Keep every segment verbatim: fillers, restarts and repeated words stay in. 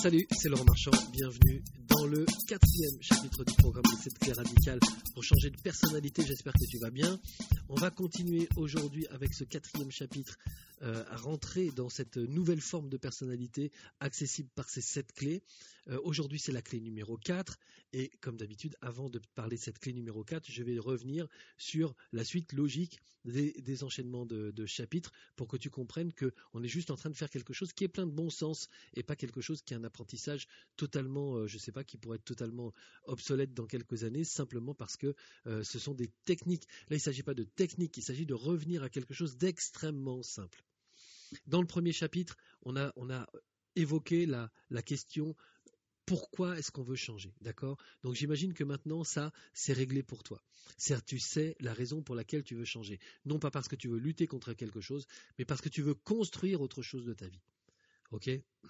Salut, c'est Laurent Marchand, bienvenue dans le quatrième chapitre du programme de cette clé radicale pour changer de personnalité, j'espère que tu vas bien. On va continuer aujourd'hui avec ce quatrième chapitre euh, à rentrer dans cette nouvelle forme de personnalité accessible par ces sept clés. Euh, aujourd'hui c'est la clé numéro quatre et comme d'habitude avant de parler de cette clé numéro quatre, je vais revenir sur la suite logique des, des enchaînements de, de chapitres pour que tu comprennes qu'on est juste en train de faire quelque chose qui est plein de bon sens et pas quelque chose qui est un apprentissage totalement, euh, je ne sais pas, qui pourrait être totalement obsolète dans quelques années, simplement parce que euh, ce sont des techniques. Là, il ne s'agit pas de technique, il s'agit de revenir à quelque chose d'extrêmement simple. Dans le premier chapitre, on a, on a évoqué la, la question pourquoi est-ce qu'on veut changer, d'accord ? Donc j'imagine que maintenant, ça, c'est réglé pour toi. C'est-à-dire, tu sais la raison pour laquelle tu veux changer. Non pas parce que tu veux lutter contre quelque chose, mais parce que tu veux construire autre chose de ta vie. Ok ?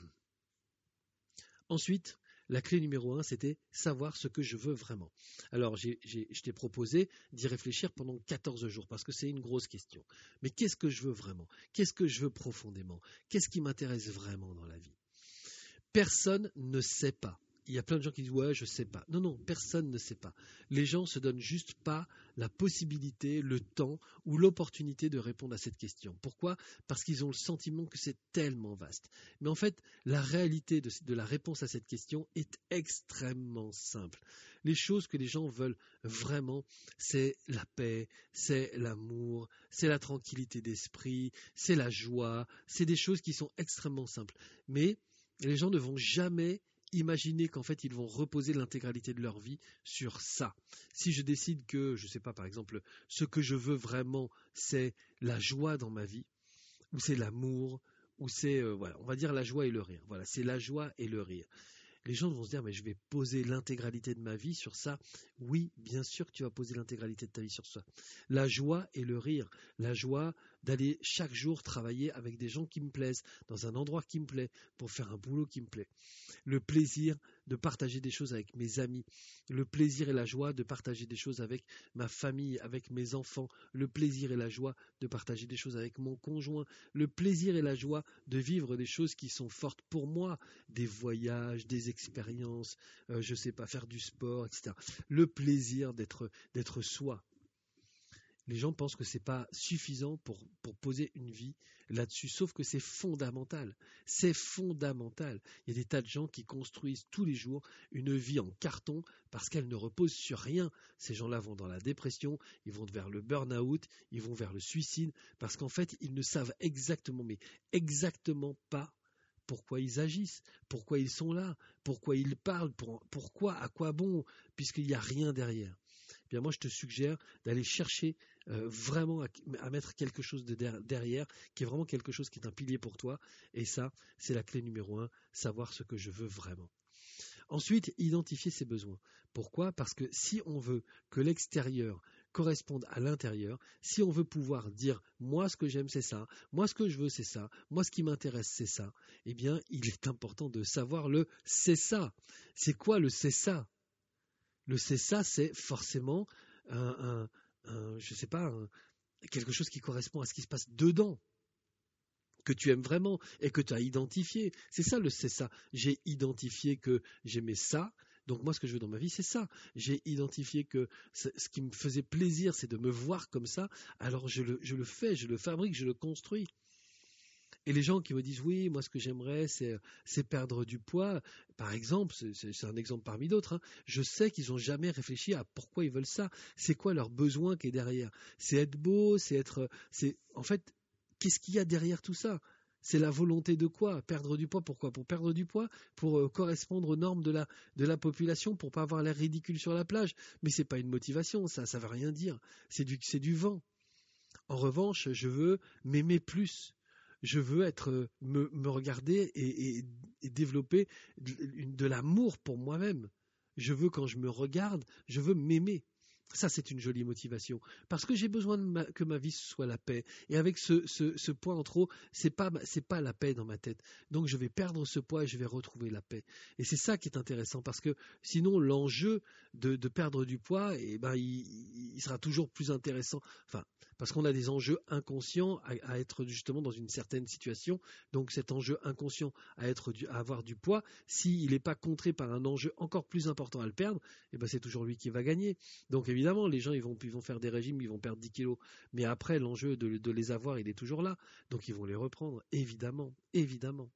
Ensuite, la clé numéro un, c'était savoir ce que je veux vraiment. Alors, j'ai, j'ai, je t'ai proposé d'y réfléchir pendant quatorze jours, parce que c'est une grosse question. Mais qu'est-ce que je veux vraiment ? Qu'est-ce que je veux profondément ? Qu'est-ce qui m'intéresse vraiment dans la vie ? Personne ne sait pas. Il y a plein de gens qui disent « ouais, je ne sais pas ». Non, non, personne ne sait pas. Les gens ne se donnent juste pas la possibilité, le temps ou l'opportunité de répondre à cette question. Pourquoi ? Parce qu'ils ont le sentiment que c'est tellement vaste. Mais en fait, la réalité de, de la réponse à cette question est extrêmement simple. Les choses que les gens veulent vraiment, c'est la paix, c'est l'amour, c'est la tranquillité d'esprit, c'est la joie. C'est des choses qui sont extrêmement simples. Mais les gens ne vont jamais imaginer qu'en fait, ils vont reposer l'intégralité de leur vie sur ça. Si je décide que, je ne sais pas, par exemple, ce que je veux vraiment, c'est la joie dans ma vie, ou c'est l'amour, ou c'est, euh, voilà, on va dire la joie et le rire. Voilà, c'est la joie et le rire. Les gens vont se dire, mais je vais poser l'intégralité de ma vie sur ça. Oui, bien sûr que tu vas poser l'intégralité de ta vie sur ça. La joie et le rire. La joie d'aller chaque jour travailler avec des gens qui me plaisent, dans un endroit qui me plaît, pour faire un boulot qui me plaît. Le plaisir de partager des choses avec mes amis. Le plaisir et la joie de partager des choses avec ma famille, avec mes enfants. Le plaisir et la joie de partager des choses avec mon conjoint. Le plaisir et la joie de vivre des choses qui sont fortes pour moi. Des voyages, des expériences, euh, je ne sais pas, faire du sport, et cetera. Le plaisir d'être, d'être soi. Les gens pensent que ce n'est pas suffisant pour, pour poser une vie là-dessus, sauf que c'est fondamental. C'est fondamental. Il y a des tas de gens qui construisent tous les jours une vie en carton parce qu'elle ne repose sur rien. Ces gens-là vont dans la dépression, ils vont vers le burn-out, ils vont vers le suicide, parce qu'en fait, ils ne savent exactement, mais exactement pas pourquoi ils agissent, pourquoi ils sont là, pourquoi ils parlent, pour, pourquoi, à quoi bon, puisqu'il n'y a rien derrière. Eh bien, moi, je te suggère d'aller chercher euh, vraiment à, à mettre quelque chose de der, derrière, qui est vraiment quelque chose qui est un pilier pour toi. Et ça, c'est la clé numéro un, savoir ce que je veux vraiment. Ensuite, identifier ses besoins. Pourquoi ? Parce que si on veut que l'extérieur corresponde à l'intérieur, si on veut pouvoir dire « moi, ce que j'aime, c'est ça, moi, ce que je veux, c'est ça, moi, ce qui m'intéresse, c'est ça », eh bien, il est important de savoir le « c'est ça ». C'est quoi le « c'est ça » ? Le « c'est ça », c'est forcément un, un, un je sais pas, un, quelque chose qui correspond à ce qui se passe dedans, que tu aimes vraiment et que tu as identifié. C'est ça le « c'est ça ». J'ai identifié que j'aimais ça, donc moi ce que je veux dans ma vie c'est ça. J'ai identifié que ce qui me faisait plaisir c'est de me voir comme ça, alors je le, je le fais, je le fabrique, je le construis. Et les gens qui me disent oui, moi ce que j'aimerais c'est, c'est perdre du poids, par exemple, c'est, c'est, c'est un exemple parmi d'autres, hein. Je sais qu'ils n'ont jamais réfléchi à pourquoi ils veulent ça, c'est quoi leur besoin qui est derrière. C'est être beau, c'est être, c'est en fait, qu'est-ce qu'il y a derrière tout ça ? C'est la volonté de quoi ? Perdre du poids, pourquoi ? Pour perdre du poids, pour euh, correspondre aux normes de la, de la population, pour pas avoir l'air ridicule sur la plage. Mais c'est pas une motivation, ça, ça veut rien dire. C'est du, c'est du vent. En revanche, je veux m'aimer plus. Je veux être, me, me regarder et, et, et développer de, de l'amour pour moi-même. Je veux, quand je me regarde, je veux m'aimer. Ça, c'est une jolie motivation. Parce que j'ai besoin de ma, que ma vie soit la paix. Et avec ce, ce, ce poids en trop, c'est pas, c'est pas la paix dans ma tête. Donc, je vais perdre ce poids et je vais retrouver la paix. Et c'est ça qui est intéressant. Parce que sinon, l'enjeu de, de perdre du poids, eh ben, il, il sera toujours plus intéressant. Enfin, parce qu'on a des enjeux inconscients à, à être justement dans une certaine situation. Donc, cet enjeu inconscient à, être du, à avoir du poids, s'il n'est pas contré par un enjeu encore plus important à le perdre, eh ben, c'est toujours lui qui va gagner. Donc, évidemment, Évidemment, les gens ils vont, ils vont faire des régimes, ils vont perdre dix kilos. Mais après, l'enjeu de, de les avoir, il est toujours là. Donc, ils vont les reprendre. Évidemment, évidemment.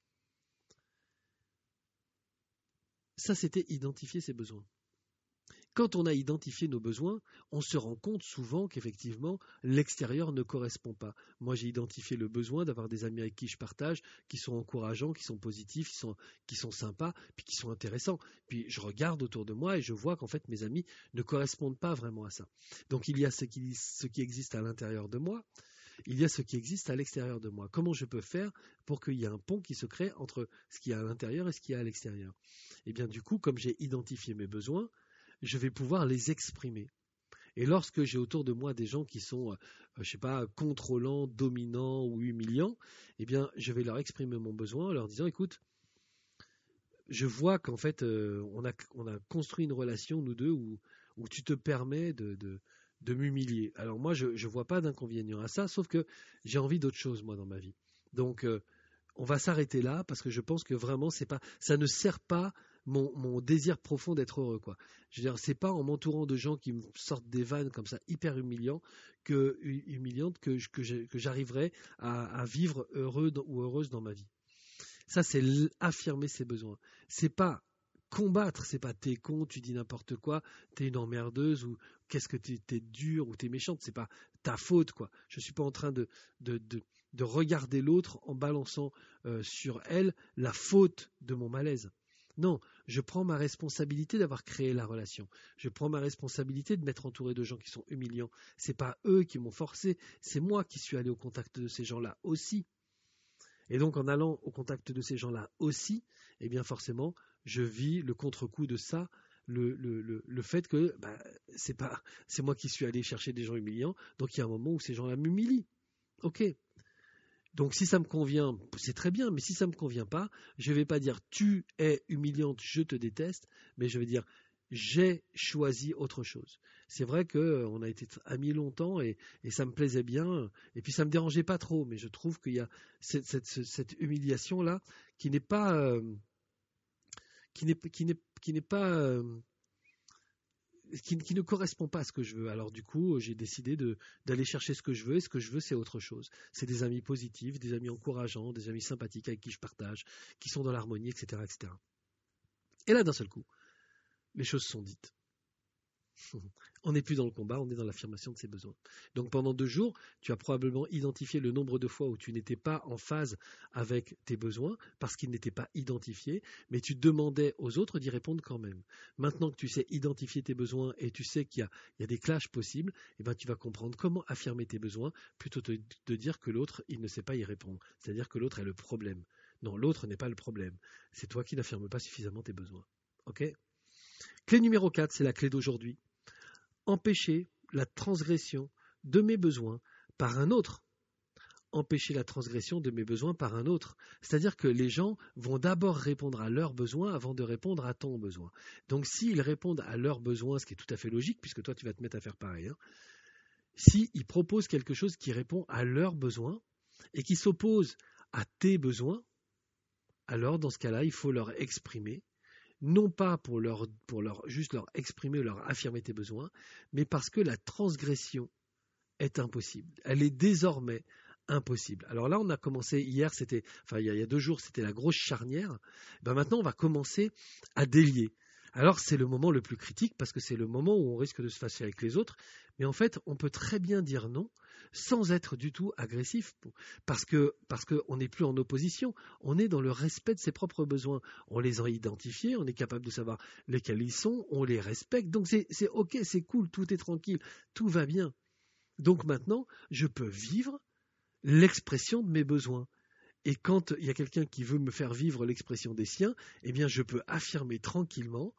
Ça, c'était identifier ses besoins. Quand on a identifié nos besoins, on se rend compte souvent qu'effectivement, l'extérieur ne correspond pas. Moi, j'ai identifié le besoin d'avoir des amis avec qui je partage, qui sont encourageants, qui sont positifs, qui sont, qui sont sympas, puis qui sont intéressants. Puis je regarde autour de moi et je vois qu'en fait, mes amis ne correspondent pas vraiment à ça. Donc, il y a ce qui, ce qui existe à l'intérieur de moi, il y a ce qui existe à l'extérieur de moi. Comment je peux faire pour qu'il y ait un pont qui se crée entre ce qui est à l'intérieur et ce qui est à l'extérieur? Eh bien, du coup, comme j'ai identifié mes besoins, je vais pouvoir les exprimer. Et lorsque j'ai autour de moi des gens qui sont, euh, je ne sais pas, contrôlants, dominants ou humiliants, eh bien, je vais leur exprimer mon besoin en leur disant, écoute, je vois qu'en fait, euh, on a, on a construit une relation, nous deux, où, où tu te permets de, de, de m'humilier. Alors moi, je ne vois pas d'inconvénient à ça, sauf que j'ai envie d'autre chose, moi, dans ma vie. Donc, euh, on va s'arrêter là, parce que je pense que vraiment, c'est pas, ça ne sert pas Mon, mon désir profond d'être heureux, quoi. Je veux dire, c'est pas en m'entourant de gens qui me sortent des vannes comme ça hyper humiliants que humiliantes que, que, que j'arriverai à, à vivre heureux dans, ou heureuse dans ma vie. Ça, c'est affirmer ses besoins. C'est pas combattre, c'est pas t'es con, tu dis n'importe quoi, t'es une emmerdeuse ou qu'est-ce que t'es, t'es dur ou t'es méchante. C'est pas ta faute, quoi. Je suis pas en train de de, de, de regarder l'autre en balançant euh, sur elle la faute de mon malaise. Non, je prends ma responsabilité d'avoir créé la relation. Je prends ma responsabilité de m'être entouré de gens qui sont humiliants. C'est pas eux qui m'ont forcé, c'est moi qui suis allé au contact de ces gens-là aussi. Et donc, en allant au contact de ces gens-là aussi, eh bien forcément, je vis le contre-coup de ça, le, le, le, le fait que bah, c'est pas, c'est moi qui suis allé chercher des gens humiliants. Donc, il y a un moment où ces gens-là m'humilient. Ok. Donc si ça me convient, c'est très bien, mais si ça ne me convient pas, je ne vais pas dire tu es humiliante, je te déteste, mais je vais dire j'ai choisi autre chose. C'est vrai qu'on a été amis longtemps et, et ça me plaisait bien, et puis ça ne me dérangeait pas trop, mais je trouve qu'il y a cette, cette, cette humiliation-là qui n'est pas, euh, qui n'est, qui n'est, qui n'est pas euh, Qui, qui ne correspond pas à ce que je veux. Alors du coup, j'ai décidé de, d'aller chercher ce que je veux, et ce que je veux, c'est autre chose. C'est des amis positifs, des amis encourageants, des amis sympathiques avec qui je partage, qui sont dans l'harmonie, et cetera, et cetera. Et là, d'un seul coup, les choses sont dites. On n'est plus dans le combat, on est dans l'affirmation de ses besoins. Donc pendant deux jours, tu as probablement identifié le nombre de fois où tu n'étais pas en phase avec tes besoins parce qu'ils n'étaient pas identifiés, mais tu demandais aux autres d'y répondre quand même. Maintenant que tu sais identifier tes besoins et tu sais qu'il y a, il y a des clashs possibles, eh ben tu vas comprendre comment affirmer tes besoins plutôt que de dire que l'autre, il ne sait pas y répondre. C'est-à-dire que l'autre est le problème. Non, l'autre n'est pas le problème. C'est toi qui n'affirmes pas suffisamment tes besoins. Ok ? Clé numéro quatre, c'est la clé d'aujourd'hui. Empêcher la transgression de mes besoins par un autre. Empêcher la transgression de mes besoins par un autre. C'est-à-dire que les gens vont d'abord répondre à leurs besoins avant de répondre à ton besoin. Donc s'ils répondent à leurs besoins, ce qui est tout à fait logique, puisque toi tu vas te mettre à faire pareil, hein, s'ils proposent quelque chose qui répond à leurs besoins et qui s'oppose à tes besoins, alors dans ce cas-là, il faut leur exprimer, non pas pour, leur, pour leur, juste leur exprimer ou leur affirmer tes besoins, mais parce que la transgression est impossible. Elle est désormais impossible. Alors là, on a commencé hier, c'était, enfin il y a, il y a deux jours, c'était la grosse charnière. Ben maintenant, on va commencer à délier. Alors c'est le moment le plus critique parce que c'est le moment où on risque de se fâcher avec les autres. Mais en fait, on peut très bien dire non sans être du tout agressif, parce que parce qu'on n'est plus en opposition, on est dans le respect de ses propres besoins. On les a identifiés, on est capable de savoir lesquels ils sont, on les respecte, donc c'est, c'est ok, c'est cool, tout est tranquille, tout va bien. Donc maintenant, je peux vivre l'expression de mes besoins. Et quand il y a quelqu'un qui veut me faire vivre l'expression des siens, eh bien je peux affirmer tranquillement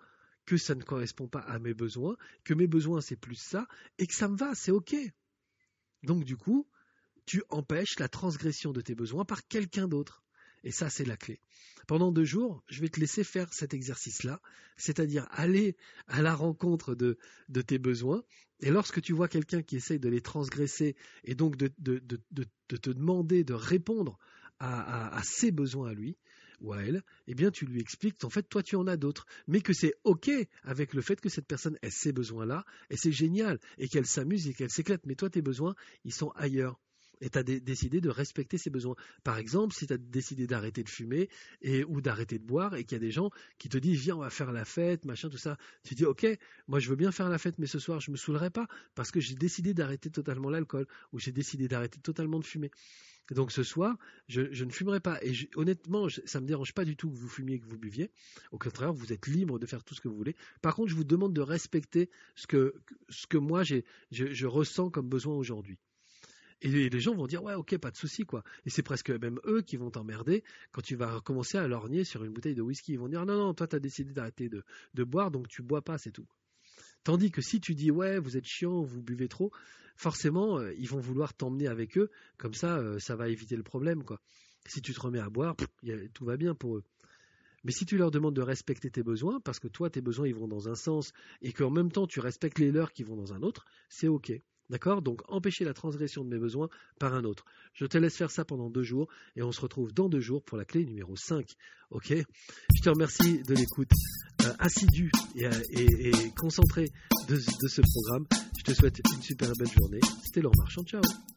que ça ne correspond pas à mes besoins, que mes besoins c'est plus ça, et que ça me va, c'est ok. Donc du coup, tu empêches la transgression de tes besoins par quelqu'un d'autre. Et ça, c'est la clé. Pendant deux jours, je vais te laisser faire cet exercice-là, c'est-à-dire aller à la rencontre de, de tes besoins. Et lorsque tu vois quelqu'un qui essaye de les transgresser et donc de, de, de, de, de te demander de répondre à, à, à ses besoins à lui ou à elle, eh bien tu lui expliques qu'en fait, toi, tu en as d'autres. Mais que c'est OK avec le fait que cette personne ait ces besoins-là, et c'est génial, et qu'elle s'amuse et qu'elle s'éclate. Mais toi, tes besoins, ils sont ailleurs. Et tu as dé- décidé de respecter ses besoins. Par exemple, si tu as décidé d'arrêter de fumer et, ou d'arrêter de boire et qu'il y a des gens qui te disent « Viens, on va faire la fête, machin, tout ça », tu dis « Ok, moi je veux bien faire la fête, mais ce soir je ne me saoulerai pas parce que j'ai décidé d'arrêter totalement l'alcool ou j'ai décidé d'arrêter totalement de fumer. » Donc ce soir, je, je ne fumerai pas. Et je, honnêtement, je, ça ne me dérange pas du tout que vous fumiez et que vous buviez. Au contraire, vous êtes libre de faire tout ce que vous voulez. Par contre, je vous demande de respecter ce que, ce que moi j'ai, je, je ressens comme besoin aujourd'hui. Et les gens vont dire, ouais, ok, pas de souci, quoi. Et c'est presque même eux qui vont t'emmerder quand tu vas commencer à lorgner sur une bouteille de whisky. Ils vont dire, non, non, toi, tu as décidé d'arrêter de, de boire, donc tu bois pas, c'est tout. Tandis que si tu dis, ouais, vous êtes chiant, vous buvez trop, forcément, euh, ils vont vouloir t'emmener avec eux. Comme ça, euh, ça va éviter le problème, quoi. Si tu te remets à boire, pff, y a, tout va bien pour eux. Mais si tu leur demandes de respecter tes besoins, parce que toi, tes besoins, ils vont dans un sens, et qu'en même temps, tu respectes les leurs qui vont dans un autre, c'est ok. D'accord ? Donc, empêcher la transgression de mes besoins par un autre. Je te laisse faire ça pendant deux jours et on se retrouve dans deux jours pour la clé numéro cinq. Ok ? Je te remercie de l'écoute euh, assidue et, et, et concentrée de, de ce programme. Je te souhaite une super belle journée. C'était Laurent Marchand. Ciao.